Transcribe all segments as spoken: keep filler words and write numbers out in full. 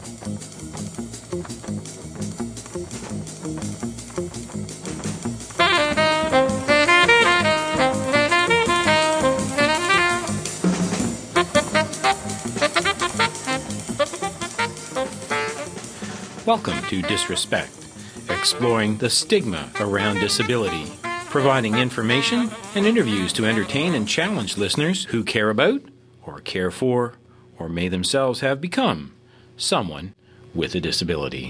Welcome to Disrespect, exploring the stigma around disability, providing information and interviews to entertain and challenge listeners who care about, or care for, or may themselves have become someone with a disability.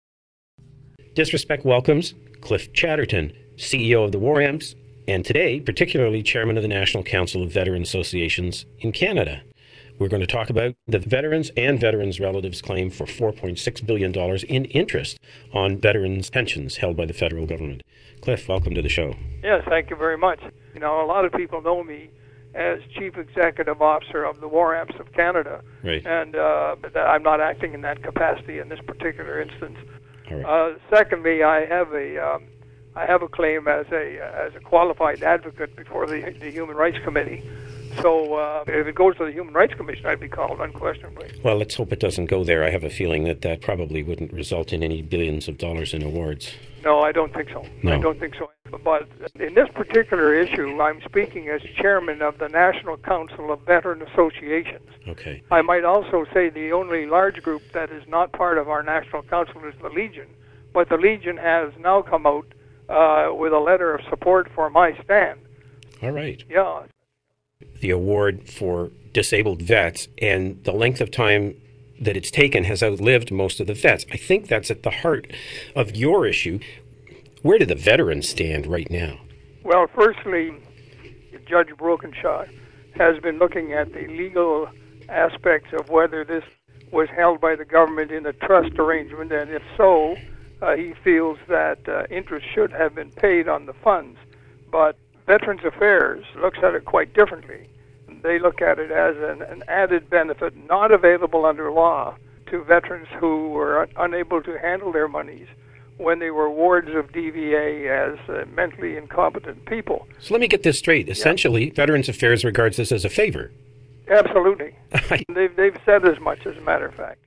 Disrespect welcomes Cliff Chatterton, C E O of the War Amps, and today, particularly Chairman of the National Council of Veteran Associations in Canada. We're going to talk about the veterans and veterans' relatives' claim for four point six billion dollars in interest on veterans' pensions held by the federal government. Cliff, welcome to the show. Yes, thank you very much. You know, a lot of people know me as Chief Executive Officer of the War Amps of Canada, right. and uh, I'm not acting in that capacity in this particular instance. All right. Uh, secondly, I have a um, I have a claim as a as a qualified advocate before the the Human Rights Committee. So uh, if it goes to the Human Rights Commission, I'd be called unquestionably. Well, let's hope it doesn't go there. I have a feeling that that probably wouldn't result in any billions of dollars in awards. No, I don't think so. No. I don't think so. But in this particular issue, I'm speaking as chairman of the National Council of Veteran Associations. Okay. I might also say the only large group that is not part of our National Council is the Legion. But the Legion has now come out uh, with a letter of support for my stand. All right. Yeah. The award for disabled vets, and the length of time that it's taken has outlived most of the vets. I think that's at the heart of your issue. Where do the veterans stand right now? Well, firstly, Judge Brokenshire has been looking at the legal aspects of whether this was held by the government in a trust arrangement, and if so, uh, he feels that uh, interest should have been paid on the funds. But Veterans Affairs looks at it quite differently. They look at it as an, an added benefit not available under law to veterans who were un- unable to handle their monies when they were wards of D V A as uh, mentally incompetent people. So let me get this straight. Essentially, yeah. Veterans Affairs regards this as a favor. Absolutely. they've, they've said as much, as a matter of fact.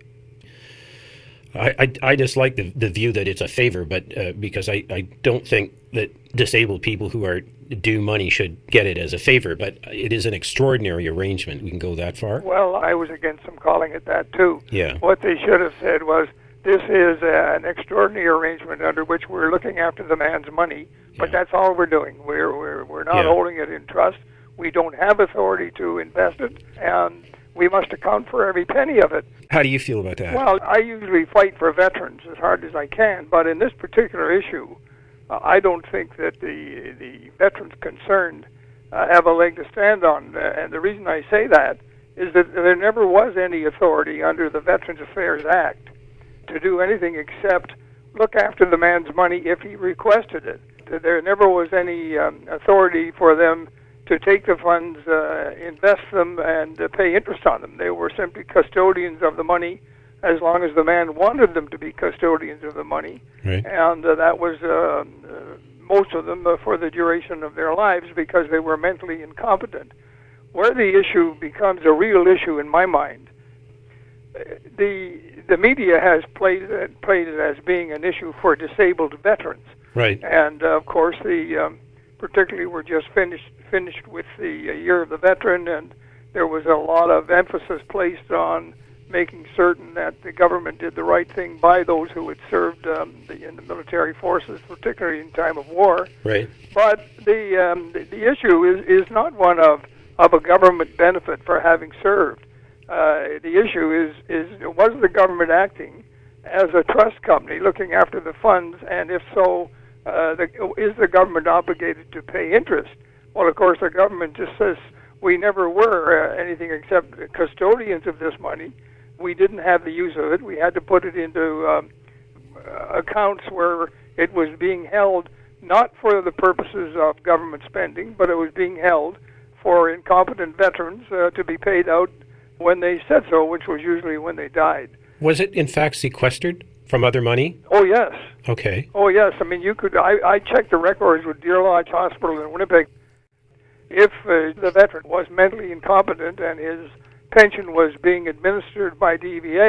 I, I, I dislike the, the view that it's a favor, but uh, because I, I don't think that disabled people who are due money should get it as a favor, but it is an extraordinary arrangement. We can go that far. Well, I was against them calling it that, too. Yeah. What they should have said was, this is uh, an extraordinary arrangement under which we're looking after the man's money, but yeah. that's all we're doing. We're, we're, we're not yeah. holding it in trust. We don't have authority to invest it, and we must account for every penny of it. How do you feel about that? Well, I usually fight for veterans as hard as I can, but in this particular issue, uh, I don't think that the the veterans concerned uh, have a leg to stand on. Uh, and the reason I say that is that there never was any authority under the Veterans Affairs Act to do anything except look after the man's money if he requested it. There never was any um, authority for them to take the funds, uh, invest them, and uh, pay interest on them. They were simply custodians of the money as long as the man wanted them to be custodians of the money. Right. And uh, that was uh, uh, most of them uh, for the duration of their lives because they were mentally incompetent. Where the issue becomes a real issue in my mind, the the media has played it, played it as being an issue for disabled veterans. Right. And, uh, of course, the um, particularly we're just finished finished with the Year of the Veteran, and there was a lot of emphasis placed on making certain that the government did the right thing by those who had served um, the, in the military forces, particularly in time of war. Right. But the um, the, the issue is, is not one of, of a government benefit for having served. Uh, the issue is, is was the government acting as a trust company looking after the funds, and if so, uh, the, is the government obligated to pay interest? Well, of course, the government just says we never were uh, anything except custodians of this money. We didn't have the use of it. We had to put it into um, accounts where it was being held not for the purposes of government spending, but it was being held for incompetent veterans uh, to be paid out when they said so, which was usually when they died. Was it, in fact, sequestered from other money? Oh, yes. Okay. Oh, yes. I mean, you could. I, I checked the records with Deer Lodge Hospital in Winnipeg. If uh, the veteran was mentally incompetent and his pension was being administered by D V A,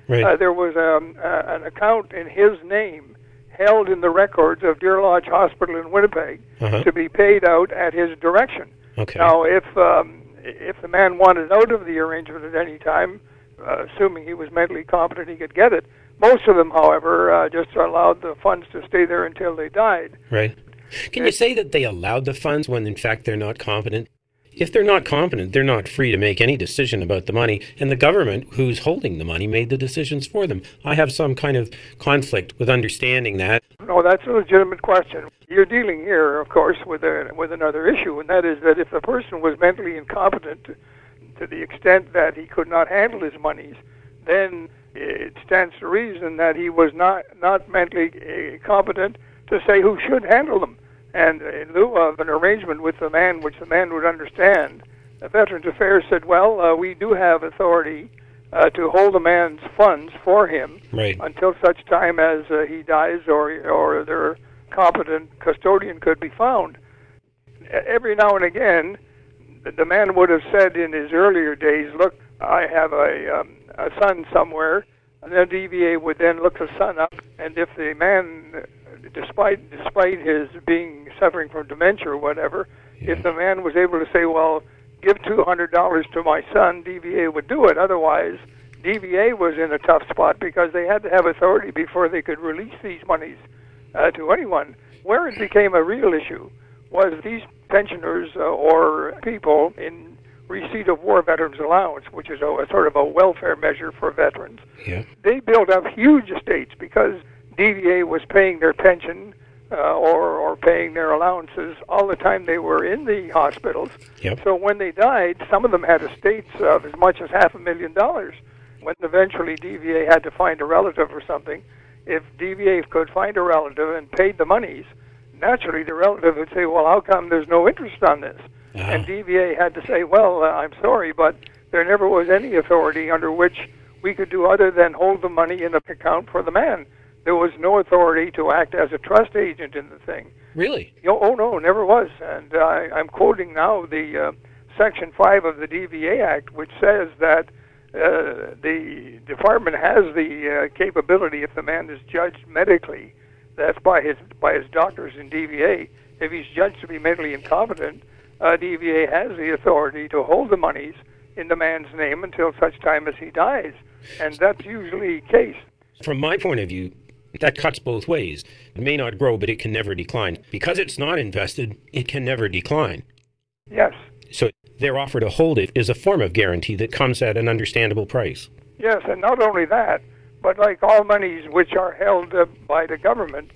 Right. Uh, there was um, uh, an account in his name held in the records of Deer Lodge Hospital in Winnipeg Uh-huh. to be paid out at his direction. Okay. Now, if um, if the man wanted out of the arrangement at any time, uh, assuming he was mentally competent, he could get it. Most of them, however, uh, just allowed the funds to stay there until they died. Right. Can you say that they allowed the funds when in fact they're not competent? If they're not competent, they're not free to make any decision about the money, and the government who's holding the money made the decisions for them. I have some kind of conflict with understanding that. No, that's a legitimate question. You're dealing here, of course, with a, with another issue, and that is that if the person was mentally incompetent to, to the extent that he could not handle his monies, then it stands to reason that he was not, not mentally uh, competent to say who should handle them. And in lieu of an arrangement with the man which the man would understand, the Veterans Affairs said, well, uh, we do have authority uh, to hold a man's funds for him Right. until such time as uh, he dies or, or their competent custodian could be found. Every now and again, the man would have said in his earlier days, look, I have a, um, a son somewhere, and then D V A would then look the son up, and if the man, despite despite his being suffering from dementia or whatever, Yeah. if the man was able to say, well, give two hundred dollars to my son, D V A would do it. Otherwise, D V A was in a tough spot because they had to have authority before they could release these monies uh, to anyone. Where it became a real issue was these pensioners uh, or people in receipt of war veterans allowance, which is a, a sort of a welfare measure for veterans. Yeah. They built up huge estates because D V A was paying their pension uh, or, or paying their allowances all the time they were in the hospitals. Yep. So when they died, some of them had estates of as much as half a million dollars. When eventually D V A had to find a relative or something, if D V A could find a relative and paid the monies, naturally the relative would say, well, how come there's no interest on this? Uh-huh. And D V A had to say, well, uh, I'm sorry, but there never was any authority under which we could do other than hold the money in an account for the man. There was no authority to act as a trust agent in the thing. Really? Oh, oh no, never was. And uh, I'm quoting now the uh, Section five of the D V A Act, which says that uh, the department has the uh, capability, if the man is judged medically, that's by his by his doctors in D V A, if he's judged to be mentally incompetent, uh, D V A has the authority to hold the monies in the man's name until such time as he dies. And that's usually the case. From my point of view, that cuts both ways. It may not grow, but it can never decline. Because it's not invested, it can never decline. Yes. So their offer to hold it is a form of guarantee that comes at an understandable price. Yes, and not only that, but like all monies which are held uh, by the government,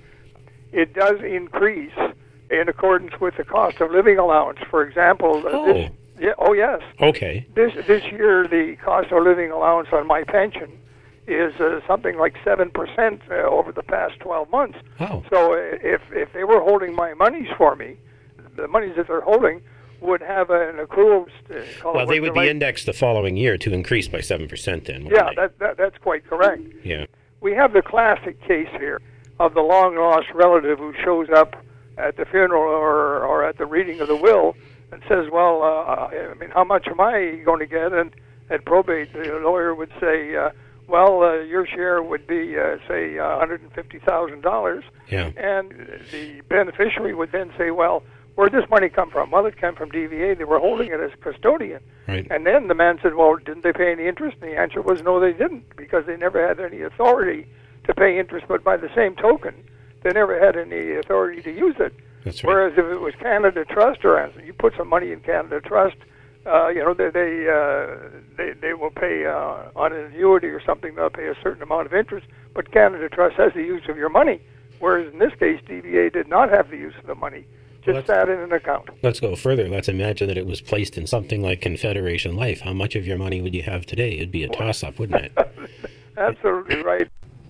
it does increase in accordance with the cost of living allowance. For example, uh, Oh. this, yeah, oh yes, Okay. this this year the cost of living allowance on my pension is uh, something like seven percent uh, over the past twelve months. Oh. So uh, if if they were holding my monies for me, the monies that they're holding would have an accrual. Uh, call it Well, they what would be like- indexed the following year to increase by seven percent then, wouldn't Yeah, they? that, that that's quite correct. Yeah. We have the classic case here of the long-lost relative who shows up at the funeral or, or at the reading of the will and says, well, uh, I mean, how much am I going to get? And at probate, the lawyer would say, uh, well, uh, your share would be, uh, say, uh, one hundred fifty thousand dollars. Yeah. And the beneficiary would then say, well, where'd this money come from? Well, it came from D V A. They were holding it as custodian. Right. And then the man said, well, didn't they pay any interest? And the answer was, no, they didn't, because they never had any authority to pay interest. But by the same token, they never had any authority to use it. That's right. Whereas if it was Canada Trust or anything, you put some money in Canada Trust, uh, you know, they they, uh, they they will pay uh, on an annuity or something. They'll pay a certain amount of interest. But Canada Trust has the use of your money, whereas in this case, D V A did not have the use of the money. Well, Just that's- sat in an account. Let's go further. Let's imagine that it was placed in something like Confederation Life. How much of your money would you have today? It'd be a toss-up, wouldn't it? Absolutely right.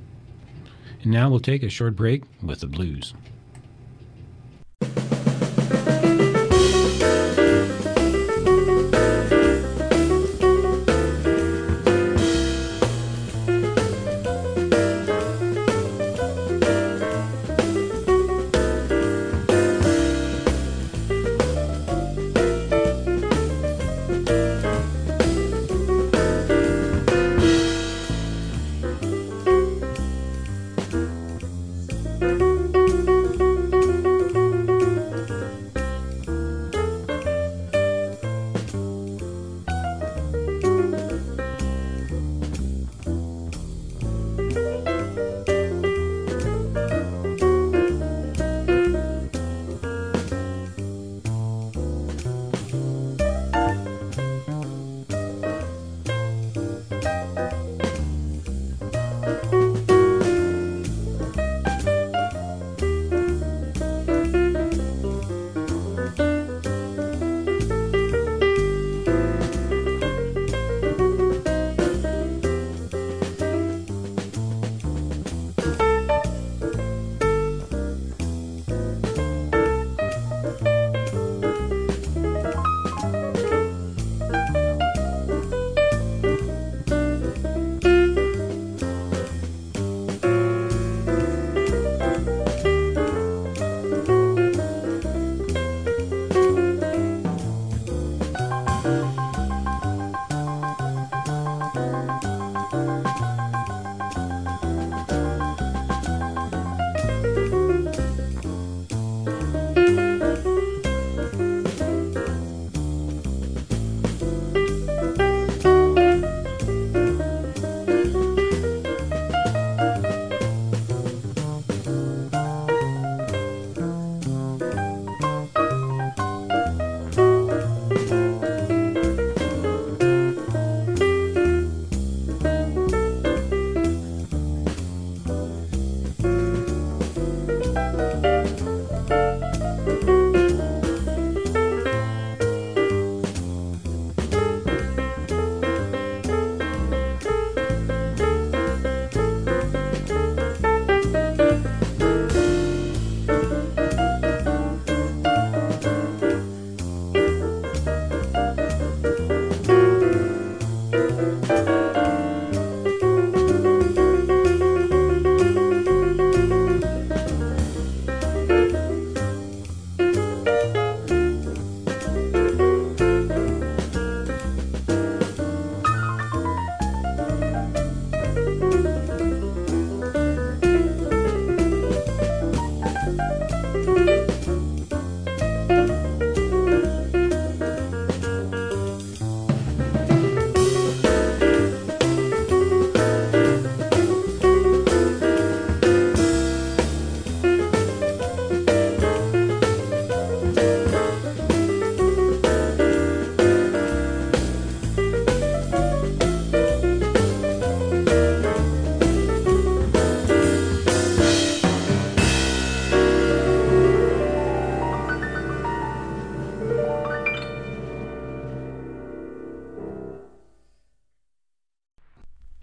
And now we'll take a short break with the blues.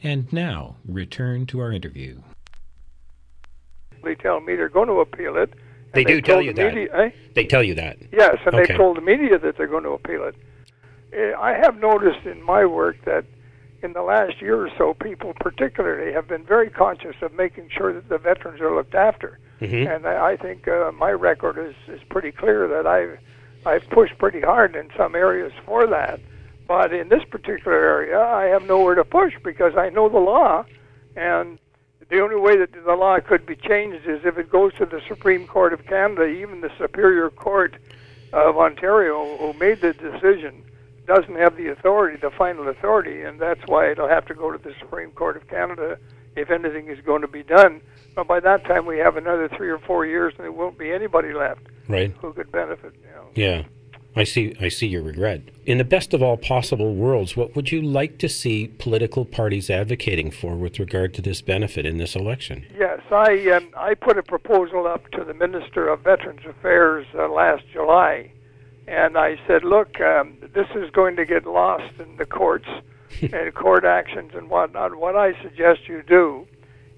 And now, return to our interview. They tell me they're going to appeal it. They do tell you that. Media, eh? They tell you that. Yes, and Okay. they've told the media that they're going to appeal it. Eh, I have noticed in my work that in the last year or so, people particularly have been very conscious of making sure that the veterans are looked after. Mm-hmm. And I I think uh, my record is, is pretty clear that I've, I've pushed pretty hard in some areas for that. But in this particular area, I have nowhere to push because I know the law, and the only way that the law could be changed is if it goes to the Supreme Court of Canada. Even the Superior Court of Ontario, who made the decision, doesn't have the authority, the final authority, and that's why it'll have to go to the Supreme Court of Canada if anything is going to be done. But by that time, we have another three or four years, and there won't be anybody left Right. who could benefit. You know. Yeah. I see I see your regret. In the best of all possible worlds, what would you like to see political parties advocating for with regard to this benefit in this election? Yes, I um, I put a proposal up to the Minister of Veterans Affairs uh, last July, and I said, look, um, this is going to get lost in the courts and court actions and whatnot. What I suggest you do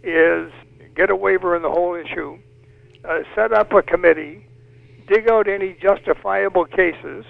is get a waiver in the whole issue, uh, set up a committee, dig out any justifiable cases,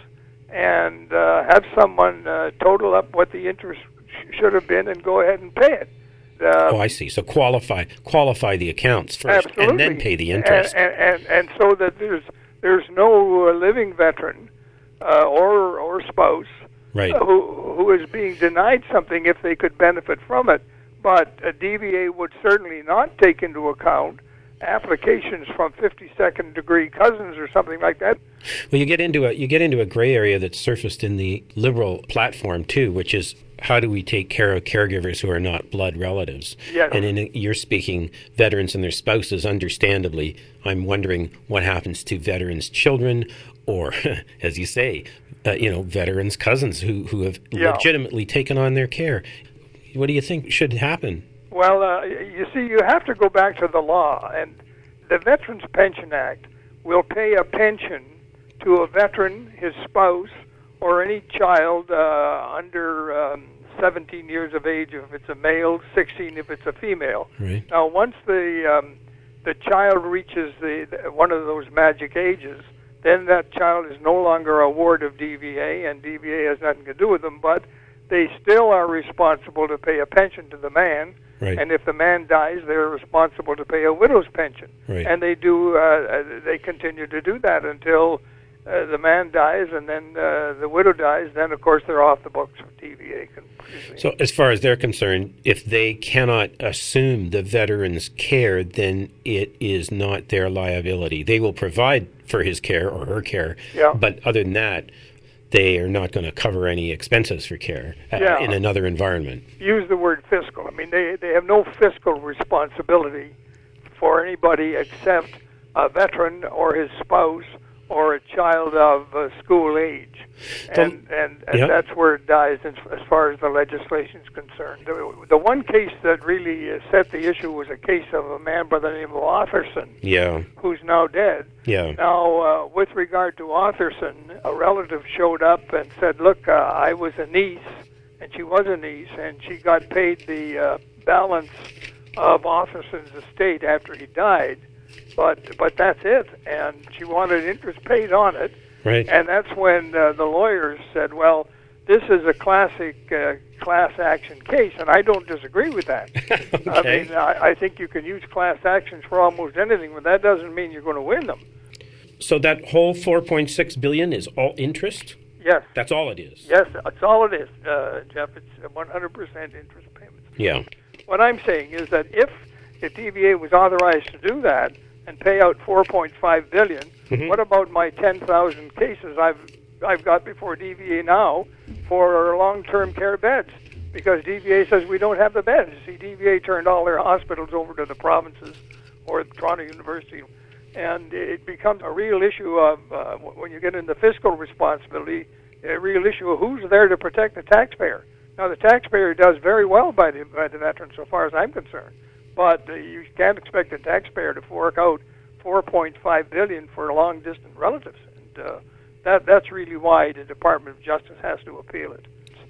and uh, have someone uh, total up what the interest sh- should have been and go ahead and pay it. Uh, Oh, I see. So qualify qualify the accounts first absolutely. and then pay the interest. And, and, and, and so that there's there's no uh, living veteran uh, or or spouse Right. uh, who who is being denied something if they could benefit from it. But a D V A would certainly not take into account applications from fifty-second degree cousins or something like that. Well, you get into a you get into a gray area that's surfaced in the Liberal platform too, which is how do we take care of caregivers who are not blood relatives? Yes. And in, you're speaking veterans and their spouses. Understandably, I'm wondering what happens to veterans' children, or as you say, uh, you know, veterans' cousins who who have Yeah. legitimately taken on their care. What do you think should happen? Well, uh, you see, you have to go back to the law, and the Veterans Pension Act will pay a pension to a veteran, his spouse, or any child uh, under um, seventeen years of age if it's a male, sixteen if it's a female. Right. Now, once the um, the child reaches the, the one of those magic ages, then that child is no longer a ward of D V A, and D V A has nothing to do with them, but they still are responsible to pay a pension to the man. Right. And if the man dies, they're responsible to pay a widow's pension. Right. And they do. Uh, they continue to do that until uh, the man dies, and then uh, the widow dies. Then, of course, they're off the books for D V A. completely. So, as far as they're concerned, if they cannot assume the veteran's care, then it is not their liability. They will provide for his care or her care, Yeah. but other than that, they are not going to cover any expenses for care uh, Yeah. in another environment. Use the word fiscal. I mean, they they have no fiscal responsibility for anybody except a veteran or his spouse or a child of uh, school age, and and, and yeah. that's where it dies as, as far as the legislation is concerned. The, the one case that really uh, set the issue was a case of a man by the name of Otherson, Yeah, who's now dead. yeah, Now, uh, with regard to Otherson, a relative showed up and said, look, uh, I was a niece, and she was a niece, and she got paid the uh, balance of Otherson's estate after he died, but but that's it, and she wanted interest paid on it, right. and that's when uh, the lawyers said, well, this is a classic uh, class action case, and I don't disagree with that. I Okay. mean, I, I think you can use class actions for almost anything, but that doesn't mean you're going to win them. So that whole four point six billion dollars is all interest? Yes. That's all it is? Yes, that's all it is, uh, Jeff. It's one hundred percent interest payments. Yeah. What I'm saying is that if the D V A was authorized to do that and pay out four point five billion dollars, Mhm. what about my ten thousand cases I've I've got before D V A now for long-term care beds? Because D V A says we don't have the beds. See, D V A turned all their hospitals over to the provinces or Toronto University, and it becomes a real issue of uh, when you get into fiscal responsibility, a real issue of who's there to protect the taxpayer. Now, the taxpayer does very well by the by the veteran, so far as I'm concerned, but uh, you can't expect the taxpayer to fork out four point five billion dollars for long-distance relatives, and uh, that that's really why the Department of Justice has to appeal it.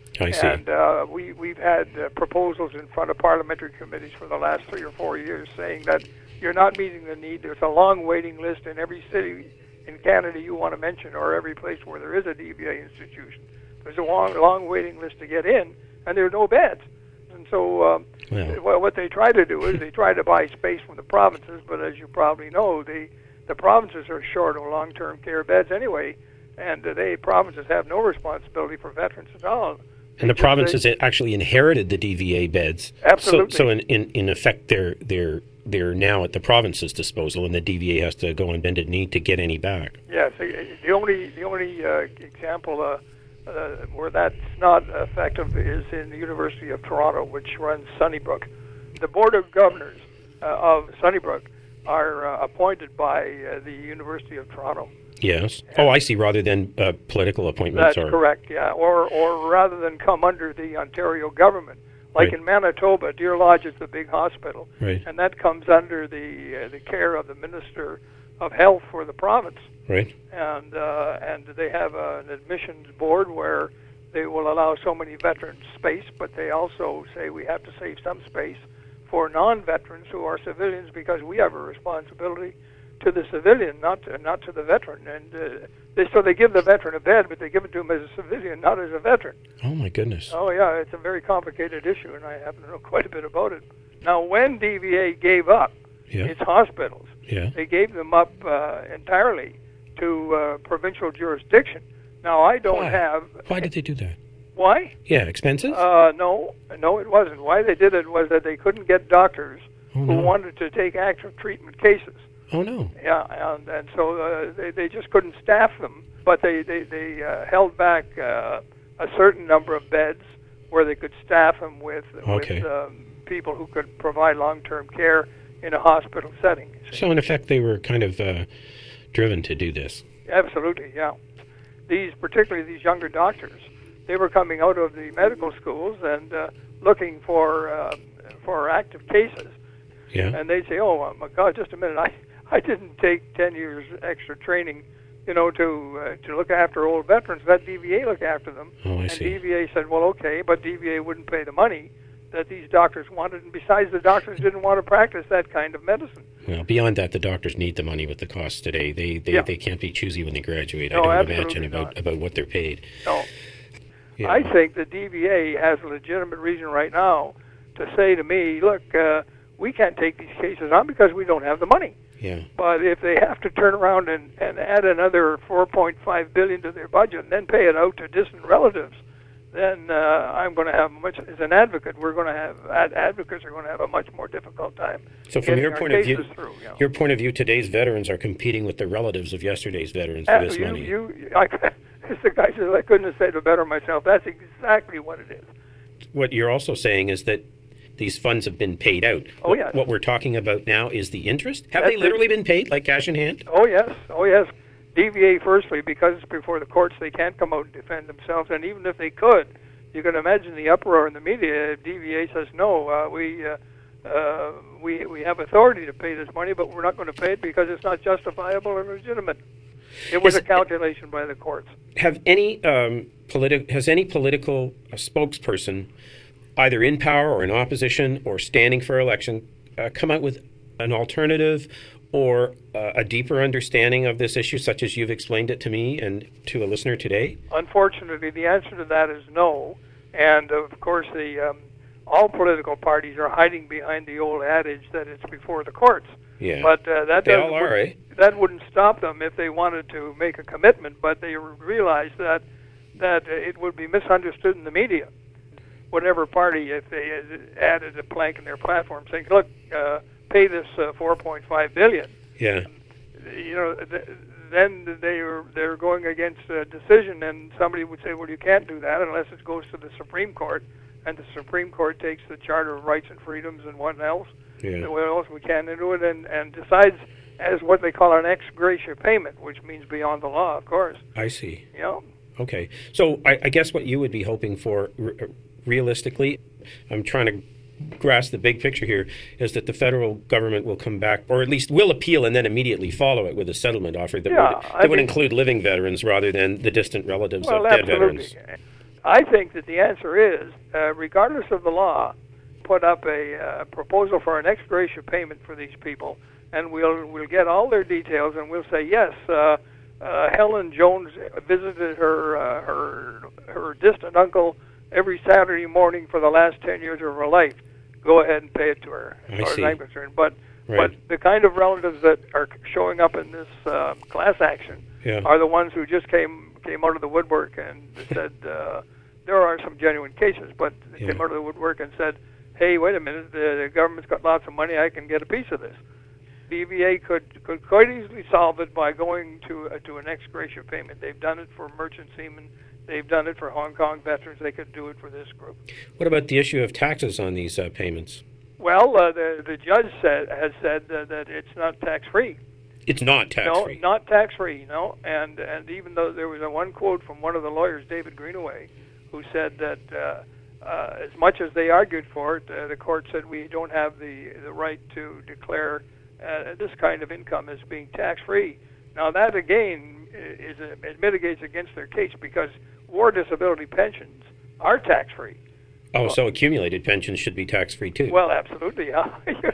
I see. And uh, we, we've had uh, proposals in front of parliamentary committees for the last three or four years saying that you're not meeting the need. There's a long waiting list in every city in Canada you want to mention, or every place where there is a D V A institution. There's a long, long waiting list to get in, and there are no beds. And so um, well. what they try to do is they try to buy space from the provinces, but as you probably know, they, the provinces are short of long-term care beds anyway, and uh, they provinces have no responsibility for veterans at all. And the provinces say, actually inherited the D V A beds. Absolutely. So, so in, in, in effect, they're, they're, they're now at the province's disposal, and the D V A has to go on bended knee to get any back. Yes. The only, the only uh, example uh, uh, where that's not effective is in the University of Toronto, which runs Sunnybrook. The Board of Governors uh, of Sunnybrook are uh, appointed by uh, the University of Toronto. Yes. Oh, I see. Rather than uh, political appointments. That's or... correct, yeah. Or or rather than come under the Ontario government. Like right. in Manitoba, Deer Lodge is the big hospital. Right. And that comes under the uh, the care of the Minister of Health for the province. Right. And, uh, and they have uh, an admissions board where they will allow so many veterans space, but they also say we have to save some space for non-veterans who are civilians because we have a responsibility to the civilian, not to, not to the veteran. And uh, they, so they give the veteran a bed, but they give it to him as a civilian, not as a veteran. Oh, my goodness. Oh, yeah, it's a very complicated issue, and I happen to know quite a bit about it. Now, when D V A gave up yeah. its hospitals, yeah. they gave them up uh, entirely to uh, provincial jurisdiction. Now, I don't Why? have... Why did they do that? Why? Yeah, expensive? Uh, no, no, it wasn't. Why they did it was that they couldn't get doctors oh, who no. wanted to take active treatment cases. Oh, no. Yeah, and, and so uh, they, they just couldn't staff them, but they, they, they uh, held back uh, a certain number of beds where they could staff them with, okay. with um, people who could provide long-term care in a hospital setting. So, in effect, they were kind of uh, driven to do this. Absolutely, yeah. These, particularly these younger doctors, they were coming out of the medical schools and uh, looking for uh, for active cases. Yeah. And they'd say, oh, my God, just a minute, I, I didn't take ten years extra training, you know, to uh, to look after old veterans. Let D V A look after them. Oh, I and see. D V A said, well, okay, but D V A wouldn't pay the money that these doctors wanted, and besides, the doctors didn't want to practice that kind of medicine. Well, beyond that, the doctors need the money with the costs today. They they, yeah. they can't be choosy when they graduate. No, I don't absolutely imagine about, not. about what they're paid. No. Yeah. I think the D V A has a legitimate reason right now to say to me, look, uh, we can't take these cases on because we don't have the money. Yeah. But if they have to turn around and, and add another four point five billion dollars to their budget and then pay it out to distant relatives, then uh, I'm going to have much, as an advocate, we're going to have, ad- advocates are going to have a much more difficult time. So from your point of view, through, you know. your point of view, today's veterans are competing with the relatives of yesterday's veterans for Uh, this you, money. You, I, as the guy says, I couldn't have said it better myself. That's exactly what it is. What you're also saying is that these funds have been paid out. Oh, what, yes. What we're talking about now is the interest. Have That's they literally it. been paid, like cash in hand? Oh, yes. Oh, yes. D V A, firstly, because it's before the courts, they can't come out and defend themselves. And even if they could, you can imagine the uproar in the media if D V A says, no, uh, we, uh, uh, we, we have authority to pay this money, but we're not going to pay it because it's not justifiable and legitimate. It was Is- a calculation by the courts. Have any um, politi- has any political uh, spokesperson, either in power or in opposition or standing for election, uh, come out with an alternative or uh, a deeper understanding of this issue, such as you've explained it to me and to a listener today? Unfortunately, the answer to that is no. And, of course, the um, all political parties are hiding behind the old adage that it's before the courts. Yeah. But uh, that They doesn't all are, eh? that wouldn't stop them if they wanted to make a commitment, but they realize that that it would be misunderstood in the media. Whatever party, if they added a plank in their platform saying, look, uh, pay this uh, four point five billion dollars, Yeah. you know, th- then they are they're going against a decision, and somebody would say, well, you can't do that unless it goes to the Supreme Court, and the Supreme Court takes the Charter of Rights and Freedoms and what else, Yeah. what else we can into it, and, and decides as what they call an ex gratia payment, which means beyond the law, of course. I see. You know? Okay. So I, I guess what you would be hoping for, r- realistically, I'm trying to grasp the big picture here, is that the federal government will come back, or at least will appeal and then immediately follow it with a settlement offer that Yeah, would, I that would mean- include living veterans rather than the distant relatives Well, of dead absolutely. veterans. I think that the answer is, uh, regardless of the law, put up a uh, proposal for an ex gratia payment for these people, and we'll we'll get all their details, and we'll say yes. Uh, uh, Helen Jones visited her uh, her her distant uncle every Saturday morning for the last ten years of her life. Go ahead and pay it to her, as I far see. as I'm concerned. But Right. but the kind of relatives that are showing up in this uh, class action Yeah. are the ones who just came came out of the woodwork and said uh, there are some genuine cases, but they Yeah. came out of the woodwork and said, "Hey, wait a minute, the, the government's got lots of money. I can get a piece of this." The E V A could could quite easily solve it by going to uh, to an ex gratia payment. They've done it for merchant seamen. They've done it for Hong Kong veterans. They could do it for this group. What about the issue of taxes on these uh, payments? Well, uh, the the judge said has said uh, that it's not tax free. It's not tax-free. No, not tax free. No, and and even though there was a one quote from one of the lawyers, David Greenaway, who said that uh, uh, as much as they argued for it, uh, the court said we don't have the the right to declare uh, this kind of income as being tax free. Now that again is a, it mitigates against their case because war disability pensions are tax free. Oh, so accumulated pensions should be tax-free too. Well, absolutely. Yeah.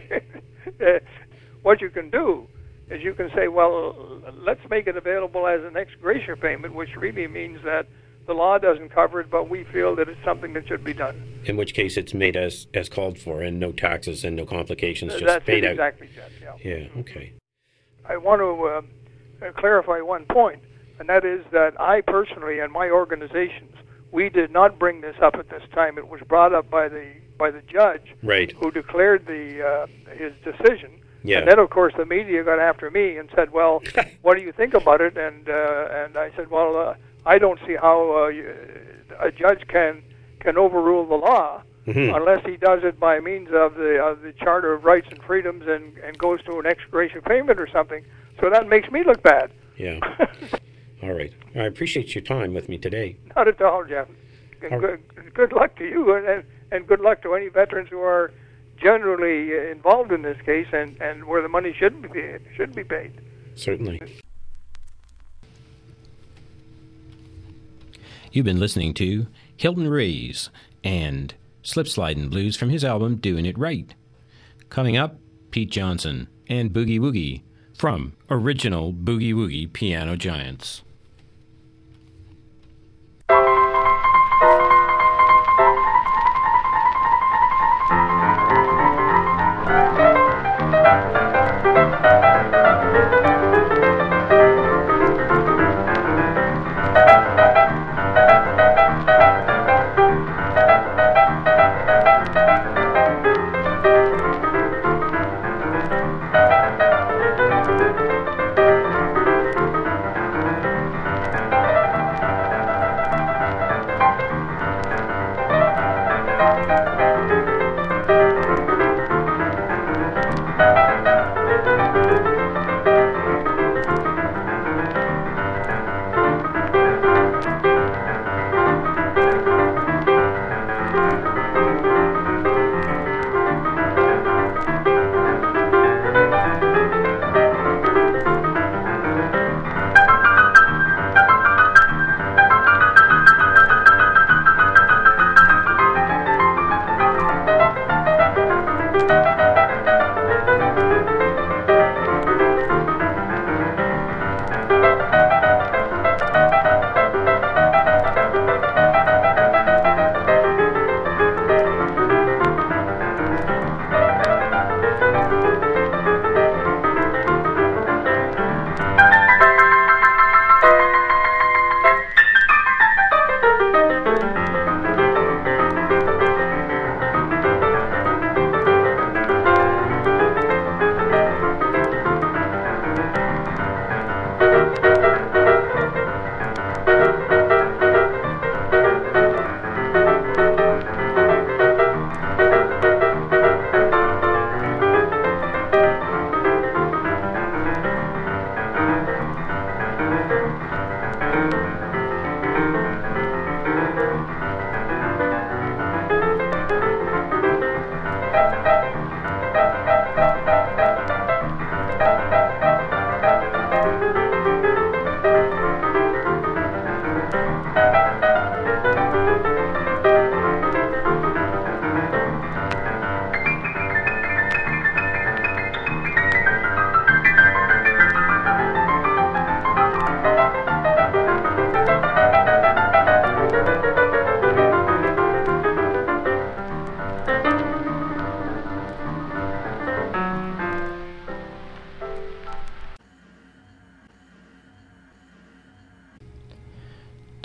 Uh, what you can do is you can say, well, let's make it available as an ex gratia payment, which really means that the law doesn't cover it, but we feel that it's something that should be done. In which case it's made as as called for and no taxes and no complications, just That's paid it out. exactly, Judge. Yeah. Yeah, okay. I want to uh, clarify one point, and that is that I personally and my organizations, we did not bring this up at this time. It was brought up by the by the judge, Right. who declared the uh, his decision. Yeah. And then, of course, the media got after me and said, "Well, what do you think about it?" And uh, and I said, "Well, uh, I don't see how uh, you, a judge can can overrule the law Mhm. unless he does it by means of the of the Charter of Rights and Freedoms and and goes to an ex gratia payment or something." So that makes me look bad. Yeah. All right. I appreciate your time with me today. Not at all, Jeff. And All good, good luck to you, and, and and good luck to any veterans who are generally involved in this case, and, and where the money should be paid, should be paid. Certainly. You've been listening to Hilton Rays and Slip Slidin' Blues from his album Doing It Right. Coming up, Pete Johnson and Boogie Woogie from original Boogie Woogie Piano Giants.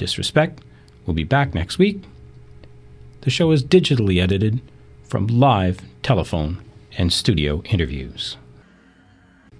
Disrespect will be back next week. The show is digitally edited from live telephone and studio interviews.